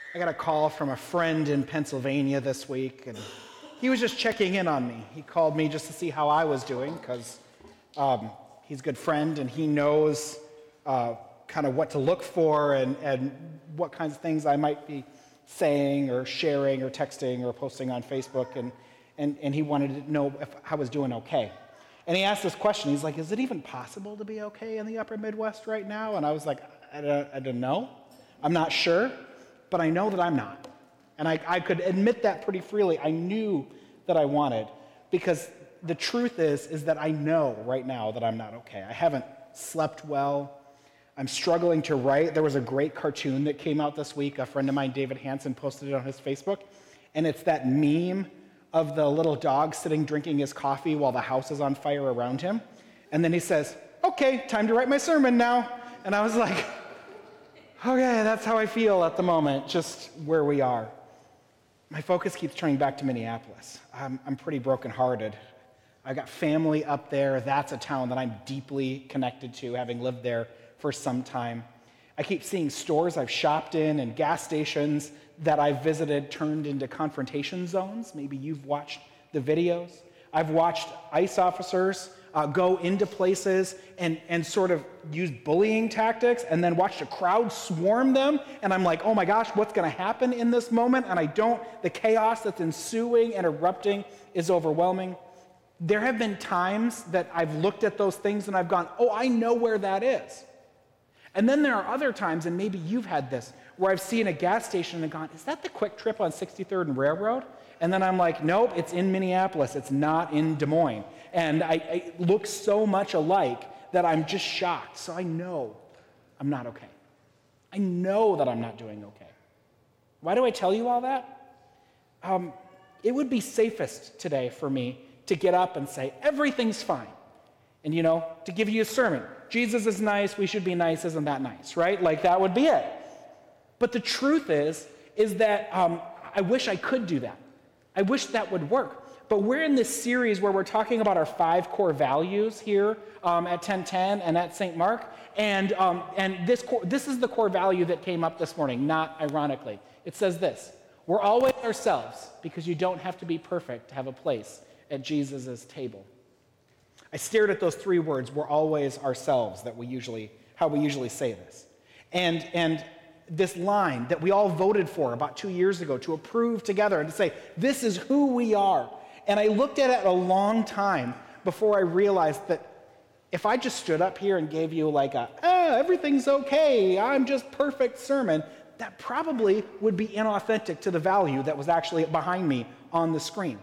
I got a call from a friend in Pennsylvania this week, and he was just checking in on me. He called me just to see how I was doing, because he's a good friend, and he knows kind of what to look for and what kinds of things I might be saying or sharing or texting or posting on Facebook, and he wanted to know if I was doing okay. And he asked this question. He's like, is it even possible to be okay in the upper Midwest right now? And I was like, I don't know. I'm not sure, but I know that I'm not. And I could admit that pretty freely. I knew that I wanted, because the truth is that I know right now that I'm not okay. I haven't slept well. I'm struggling to write. There was a great cartoon that came out this week. A friend of mine, David Hansen, posted it on his Facebook. And it's that meme of the little dog sitting drinking his coffee while the house is on fire around him. And then he says, okay, time to write my sermon now. And I was like, okay, that's how I feel at the moment, just where we are. My focus keeps turning back to Minneapolis. I'm pretty brokenhearted. I got family up there. That's a town that I'm deeply connected to, having lived there for some time. I keep seeing stores I've shopped in and gas stations that I've visited turned into confrontation zones. Maybe you've watched the videos. I've watched ICE officers go into places and sort of use bullying tactics, and then watched a crowd swarm them. And I'm like, oh my gosh, what's going to happen in this moment? And the chaos that's ensuing and erupting is overwhelming. There have been times that I've looked at those things and I've gone, oh, I know where that is. And then there are other times, and maybe you've had this, where I've seen a gas station and gone, is that the Quick Trip on 63rd and Railroad? And then I'm like, nope, it's in Minneapolis. It's not in Des Moines. And I look so much alike that I'm just shocked. So I know I'm not okay. I know that I'm not doing okay. Why do I tell you all that? It would be safest today for me to get up and say, everything's fine. And, to give you a sermon. Jesus is nice, we should be nice, isn't that nice, right? Like, that would be it. But the truth is that I wish I could do that. I wish that would work. But we're in this series where we're talking about our 5 core values here at 1010 and at St. Mark. And this is the core value that came up this morning, not ironically. It says this: we're always ourselves, because you don't have to be perfect to have a place at Jesus' table. I stared at those 3 words, we're always ourselves, how we usually say this. And this line that we all voted for about 2 years ago to approve together and to say, this is who we are. And I looked at it a long time before I realized that if I just stood up here and gave you like everything's okay, I'm just perfect sermon, that probably would be inauthentic to the value that was actually behind me on the screen.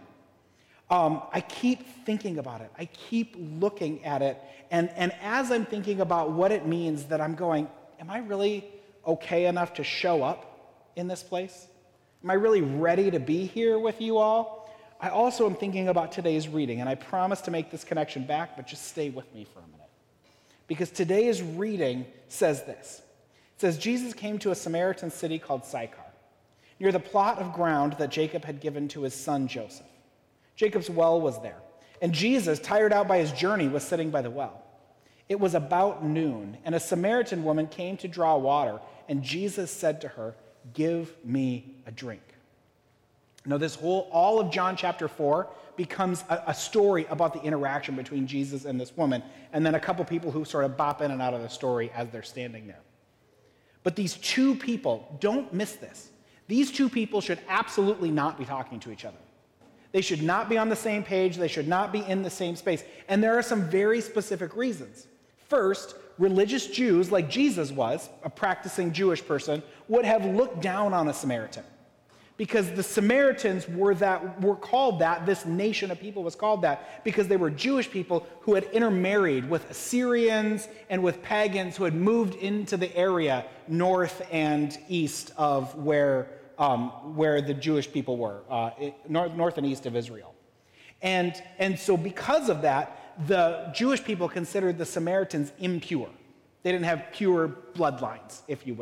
I keep thinking about it. I keep looking at it. And as I'm thinking about what it means, that I'm going, am I really okay enough to show up in this place? Am I really ready to be here with you all? I also am thinking about today's reading, and I promise to make this connection back, but just stay with me for a minute. Because today's reading says this. It says, Jesus came to a Samaritan city called Sychar, near the plot of ground that Jacob had given to his son Joseph. Jacob's well was there, and Jesus, tired out by his journey, was sitting by the well. It was about noon, and a Samaritan woman came to draw water, and Jesus said to her, give me a drink. Now, all of John chapter 4 becomes a story about the interaction between Jesus and this woman, and then a couple people who sort of bop in and out of the story as they're standing there. But these 2 people, don't miss this. These 2 people should absolutely not be talking to each other. They should not be on the same page. They should not be in the same space. And there are some very specific reasons. First, religious Jews, like Jesus was, a practicing Jewish person, would have looked down on a Samaritan. Because the Samaritans were called that, this nation of people was called that, because they were Jewish people who had intermarried with Assyrians and with pagans who had moved into the area north and east of where the Jewish people were, north and east of Israel. And so because of that, the Jewish people considered the Samaritans impure. They didn't have pure bloodlines, if you will.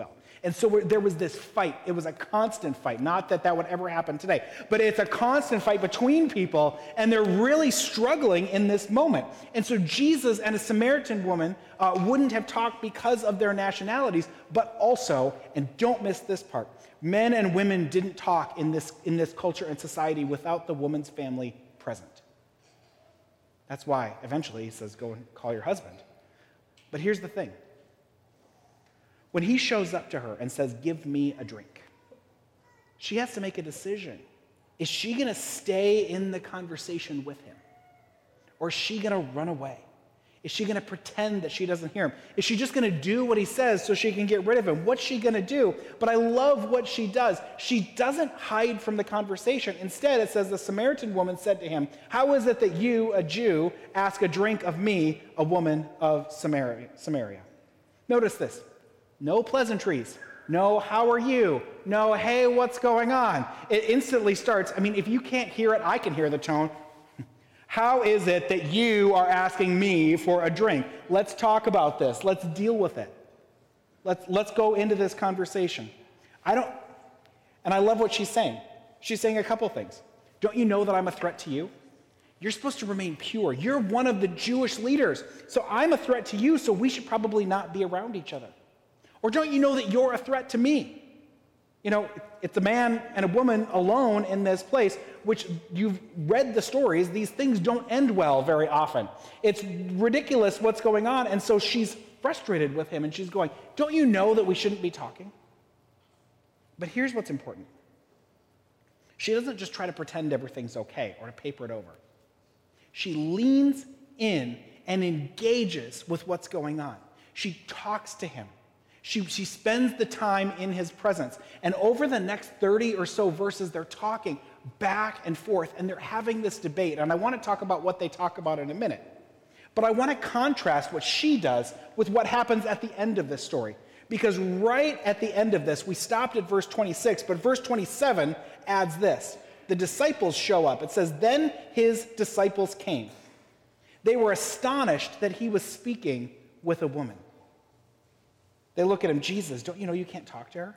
And so there was this fight. It was a constant fight. Not that that would ever happen today, but it's a constant fight between people, and they're really struggling in this moment. And so Jesus and a Samaritan woman wouldn't have talked because of their nationalities, but also, and don't miss this part, men and women didn't talk in this culture and society without the woman's family present. That's why eventually he says, go and call your husband. But here's the thing. When he shows up to her and says, give me a drink, she has to make a decision. Is she going to stay in the conversation with him? Or is she going to run away? Is she going to pretend that she doesn't hear him? Is she just going to do what he says so she can get rid of him? What's she going to do? But I love what she does. She doesn't hide from the conversation. Instead, it says the Samaritan woman said to him, how is it that you, a Jew, ask a drink of me, a woman of Samaria? Notice this. No pleasantries. No, how are you? No, hey, what's going on? It instantly starts. I mean, if you can't hear it, I can hear the tone. How is it that you are asking me for a drink? Let's talk about this. Let's deal with it. Let's go into this conversation. And I love what she's saying. She's saying a couple things. Don't you know that I'm a threat to you? You're supposed to remain pure. You're one of the Jewish leaders. So I'm a threat to you, so we should probably not be around each other. Or don't you know that you're a threat to me? You know, it's a man and a woman alone in this place, which you've read the stories. These things don't end well very often. It's ridiculous what's going on. And so she's frustrated with him and she's going, don't you know that we shouldn't be talking? But here's what's important. She doesn't just try to pretend everything's okay or to paper it over. She leans in and engages with what's going on. She talks to him. She spends the time in his presence. And over the next 30 or so verses, they're talking back and forth, and they're having this debate. And I want to talk about what they talk about in a minute. But I want to contrast what she does with what happens at the end of this story. Because right at the end of this, we stopped at verse 26, but verse 27 adds this. The disciples show up. It says, then his disciples came. They were astonished that he was speaking with a woman. They look at him, Jesus, don't you know you can't talk to her?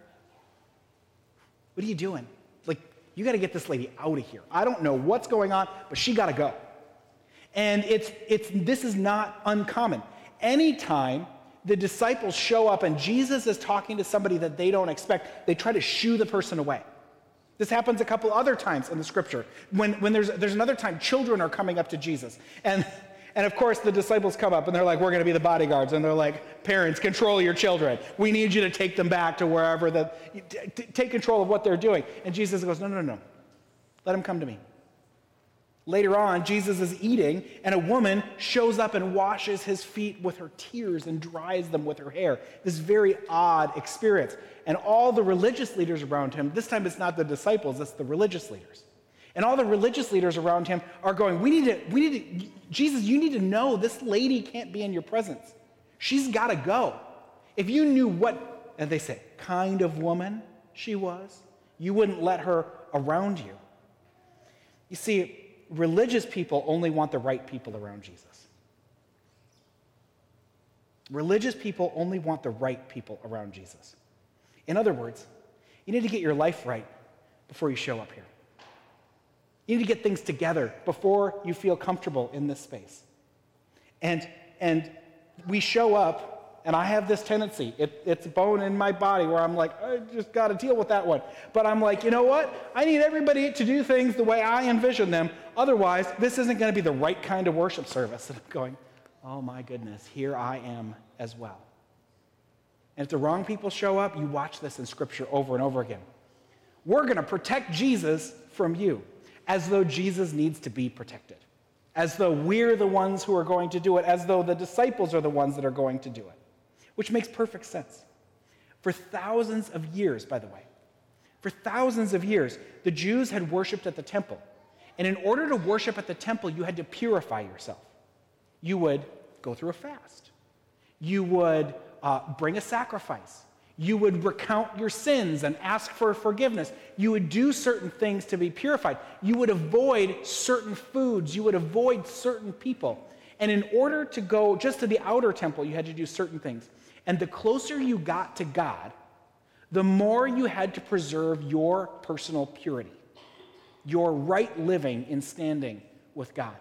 What are you doing? Like, you got to get this lady out of here. I don't know what's going on, but she got to go. And this is not uncommon. Anytime the disciples show up and Jesus is talking to somebody that they don't expect, they try to shoo the person away. This happens a couple other times in the scripture. When there's another time, children are coming up to Jesus. And of course, the disciples come up and they're like, we're going to be the bodyguards. And they're like, parents, control your children. We need you to take them back to wherever, take control of what they're doing. And Jesus goes, no. Let them come to me. Later on, Jesus is eating, and a woman shows up and washes his feet with her tears and dries them with her hair. This very odd experience. And all the religious leaders around him, this time it's not the disciples, it's the religious leaders. And all the religious leaders around him are going, we need to, Jesus, you need to know this lady can't be in your presence. She's got to go. If you knew what, and they say, kind of woman she was, you wouldn't let her around you. You see, religious people only want the right people around Jesus. Religious people only want the right people around Jesus. In other words, you need to get your life right before you show up here. You need to get things together before you feel comfortable in this space. And we show up, and I have this tendency. It's a bone in my body where I'm like, I just got to deal with that one. But I'm like, you know what? I need everybody to do things the way I envision them. Otherwise, this isn't going to be the right kind of worship service. And I'm going, oh my goodness, here I am as well. And if the wrong people show up, you watch this in Scripture over and over again. We're going to protect Jesus from you, as though Jesus needs to be protected, as though we're the ones who are going to do it, as though the disciples are the ones that are going to do it, which makes perfect sense. For thousands of years, by the way, the Jews had worshiped at the temple. And in order to worship at the temple, you had to purify yourself. You would go through a fast. You would bring a sacrifice. You would recount your sins and ask for forgiveness. You would do certain things to be purified. You would avoid certain foods. You would avoid certain people. And in order to go just to the outer temple, you had to do certain things. And the closer you got to God, the more you had to preserve your personal purity, your right living in standing with God.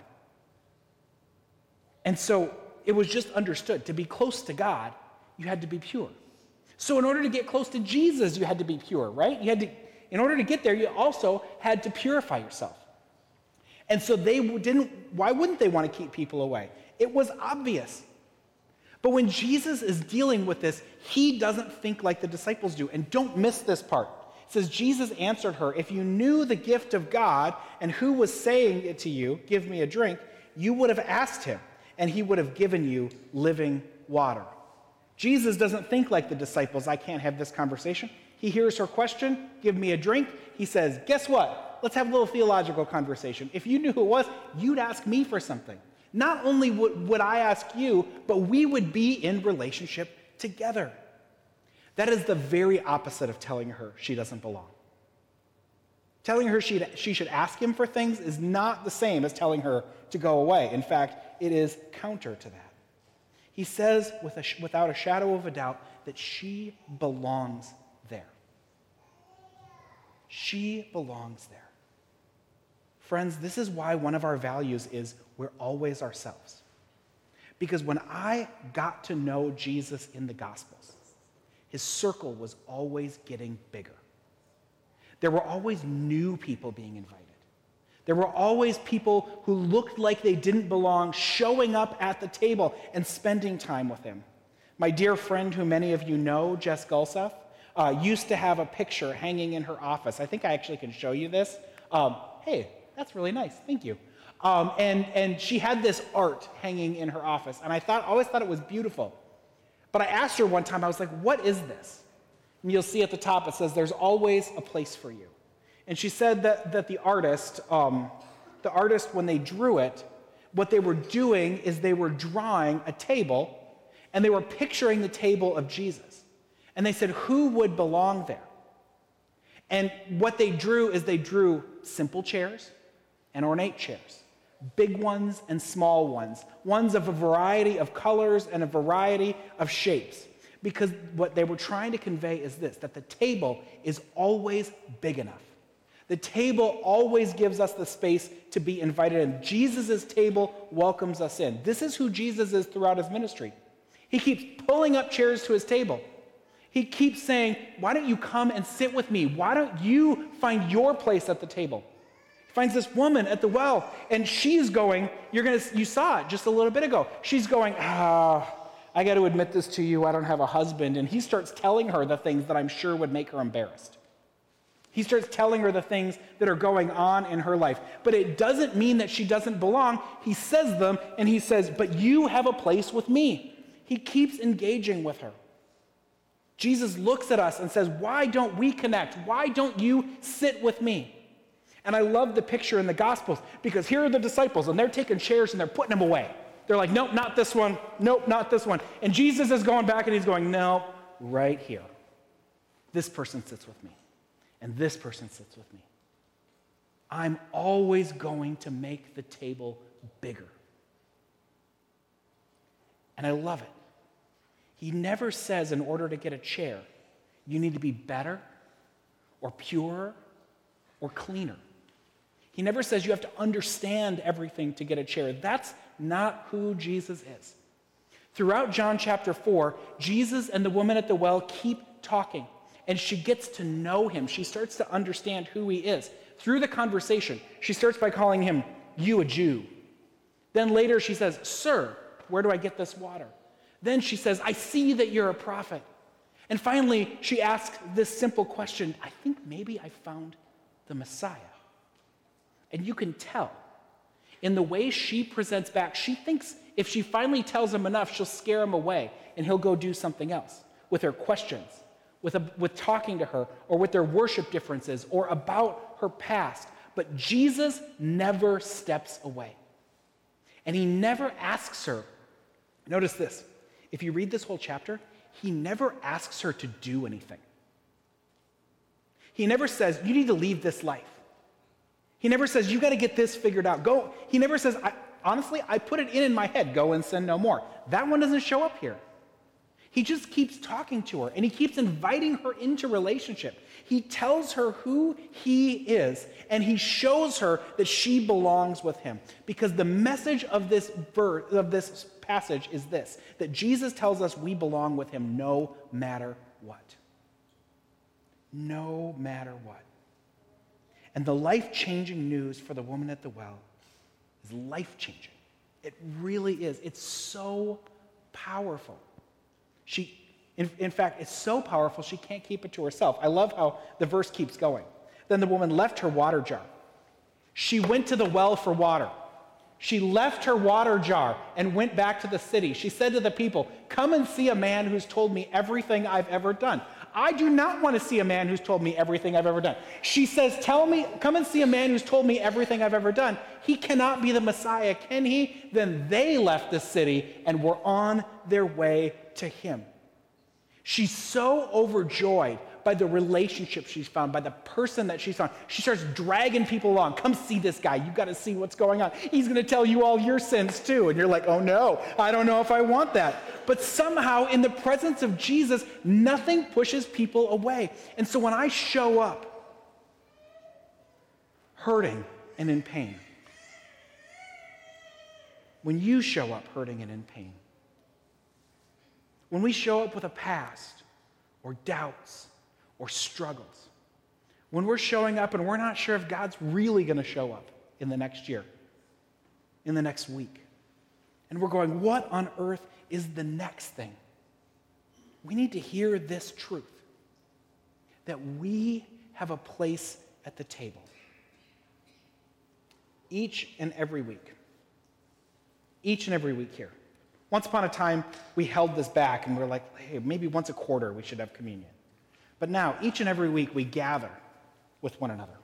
And so it was just understood to be close to God, you had to be pure. So in order to get close to Jesus, you had to be pure, right? In order to get there, you also had to purify yourself. And so why wouldn't they want to keep people away? It was obvious. But when Jesus is dealing with this, he doesn't think like the disciples do. And don't miss this part. It says, Jesus answered her, if you knew the gift of God and who was saying it to you, give me a drink, you would have asked him, and he would have given you living water. Jesus doesn't think like the disciples, I can't have this conversation. He hears her question, give me a drink. He says, guess what? Let's have a little theological conversation. If you knew who it was, you'd ask me for something. Not only would I ask you, but we would be in relationship together. That is the very opposite of telling her she doesn't belong. Telling her she should ask him for things is not the same as telling her to go away. In fact, it is counter to that. He says without a shadow of a doubt that she belongs there. She belongs there. Friends, this is why one of our values is we're always ourselves. Because when I got to know Jesus in the Gospels, his circle was always getting bigger. There were always new people being invited. There were always people who looked like they didn't belong showing up at the table and spending time with him. My dear friend, who many of you know, Jess Gulseth, used to have a picture hanging in her office. I think I actually can show you this. Hey, that's really nice. Thank you. And she had this art hanging in her office, and I always thought it was beautiful. But I asked her one time, I was like, what is this? And you'll see at the top, it says, there's always a place for you. And she said that the artist, when they drew it, what they were doing is they were drawing a table, and they were picturing the table of Jesus. And they said, who would belong there? And what they drew is they drew simple chairs and ornate chairs, big ones and small ones of a variety of colors and a variety of shapes. Because what they were trying to convey is this, that the table is always big enough. The table always gives us the space to be invited in. Jesus' table welcomes us in. This is who Jesus is throughout his ministry. He keeps pulling up chairs to his table. He keeps saying, why don't you come and sit with me? Why don't you find your place at the table? He finds this woman at the well, and she's going, you saw it just a little bit ago. She's going, I got to admit this to you, I don't have a husband. And he starts telling her the things that I'm sure would make her embarrassed. He starts telling her the things that are going on in her life. But it doesn't mean that she doesn't belong. He says them, and he says, but you have a place with me. He keeps engaging with her. Jesus looks at us and says, why don't we connect? Why don't you sit with me? And I love the picture in the Gospels, because here are the disciples, and they're taking chairs and they're putting them away. They're like, nope, not this one. Nope, not this one. And Jesus is going back and he's going, no, right here. This person sits with me. And this person sits with me. I'm always going to make the table bigger. And I love it. He never says in order to get a chair, you need to be better or purer or cleaner. He never says you have to understand everything to get a chair. That's not who Jesus is. Throughout John chapter 4, Jesus and the woman at the well keep talking, and she gets to know him. She starts to understand who he is. Through the conversation, she starts by calling him, you a Jew. Then later she says, sir, where do I get this water? Then she says, I see that you're a prophet. And finally, she asks this simple question, I think maybe I found the Messiah. And you can tell in the way she presents back, she thinks if she finally tells him enough, she'll scare him away and he'll go do something else with her questions, with talking to her, or with their worship differences, or about her past. But Jesus never steps away. And he never asks her. Notice this. If you read this whole chapter, he never asks her to do anything. He never says, you need to leave this life. He never says, you got to get this figured out. Go. He never says, honestly, I put it in my head, go and sin no more. That one doesn't show up here. He just keeps talking to her, and he keeps inviting her into relationship. He tells her who he is, and he shows her that she belongs with him. Because the message of this passage is this, that Jesus tells us we belong with him no matter what. No matter what. And the life-changing news for the woman at the well is life-changing. It really is. It's so powerful. In fact, it's so powerful she can't keep it to herself. I love how the verse keeps going. Then the woman left her water jar. She went to the well for water. She left her water jar and went back to the city. She said to the people, "Come and see a man who's told me everything I've ever done." I do not want to see a man who's told me everything I've ever done. She says, come and see a man who's told me everything I've ever done. He cannot be the Messiah, can he? Then they left the city and were on their way to him. She's so overjoyed by the relationship she's found, by the person that she's found. She starts dragging people along. Come see this guy. You've got to see what's going on. He's going to tell you all your sins too. And you're like, oh no, I don't know if I want that. But somehow in the presence of Jesus, nothing pushes people away. And so when I show up hurting and in pain, when you show up hurting and in pain, when we show up with a past or doubts or struggles, when we're showing up and we're not sure if God's really going to show up in the next year, in the next week, and we're going, what on earth is the next thing? We need to hear this truth, that we have a place at the table each and every week. Each and every week here. Once upon a time, we held this back and we're like, hey, maybe once a quarter we should have communion. But now, each and every week, we gather with one another.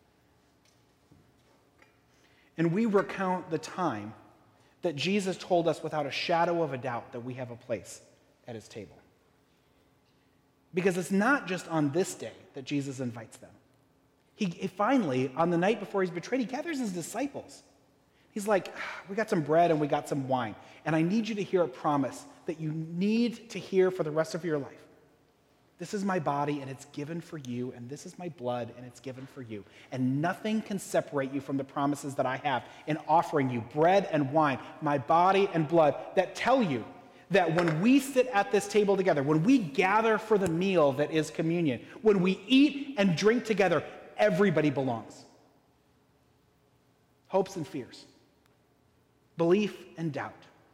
And we recount the time that Jesus told us without a shadow of a doubt that we have a place at his table. Because it's not just on this day that Jesus invites them. He finally, on the night before he's betrayed, he gathers his disciples. He's like, we got some bread and we got some wine, and I need you to hear a promise that you need to hear for the rest of your life. This is my body, and it's given for you, and this is my blood, and it's given for you. And nothing can separate you from the promises that I have in offering you bread and wine, my body and blood, that tell you that when we sit at this table together, when we gather for the meal that is communion, when we eat and drink together, everybody belongs. Hopes and fears, belief and doubt,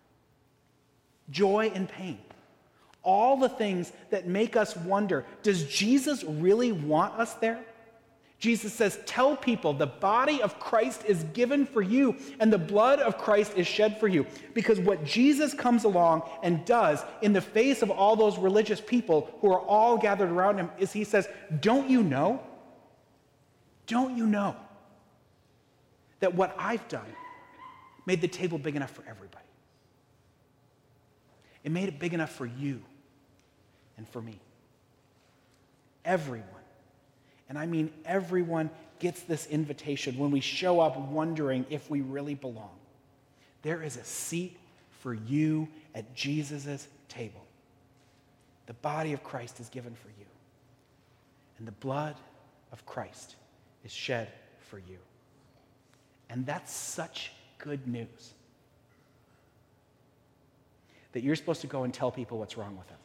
joy and pain. All the things that make us wonder, does Jesus really want us there? Jesus says, tell people the body of Christ is given for you and the blood of Christ is shed for you. Because what Jesus comes along and does in the face of all those religious people who are all gathered around him is he says, don't you know? Don't you know that what I've done made the table big enough for everybody? It made it big enough for you and for me. Everyone, and I mean everyone, gets this invitation when we show up wondering if we really belong. There is a seat for you at Jesus' table. The body of Christ is given for you, and the blood of Christ is shed for you. And that's such good news that you're supposed to go and tell people what's wrong with them.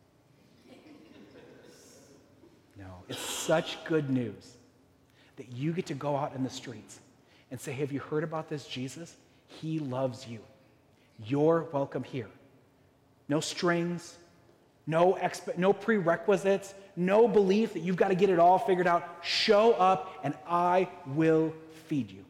No, it's such good news that you get to go out in the streets and say, have you heard about this Jesus? He loves you. You're welcome here. No strings, no prerequisites, no belief that you've got to get it all figured out. Show up and I will feed you.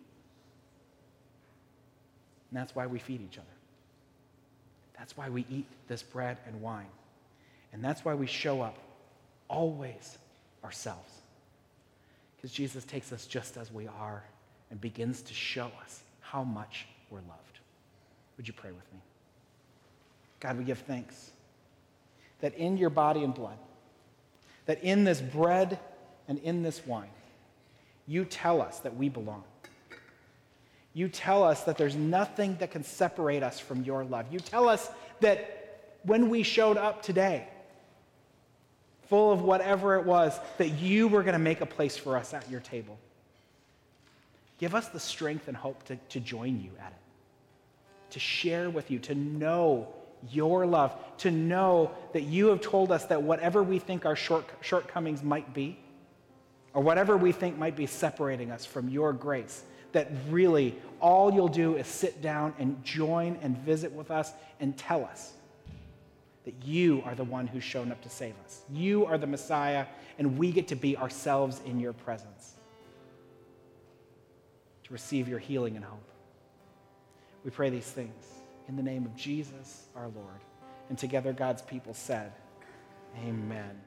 And that's why we feed each other. That's why we eat this bread and wine. And that's why we show up always ourselves. Because Jesus takes us just as we are and begins to show us how much we're loved. Would you pray with me? God, we give thanks that in your body and blood, that in this bread and in this wine, you tell us that we belong. You tell us that there's nothing that can separate us from your love. You tell us that when we showed up today, full of whatever it was, that you were going to make a place for us at your table. Give us the strength and hope to join you at it, to share with you, to know your love, to know that you have told us that whatever we think our shortcomings might be, or whatever we think might be separating us from your grace, that really all you'll do is sit down and join and visit with us and tell us that you are the one who's shown up to save us. You are the Messiah, and we get to be ourselves in your presence, to receive your healing and hope. We pray these things in the name of Jesus, our Lord. And together God's people said, amen.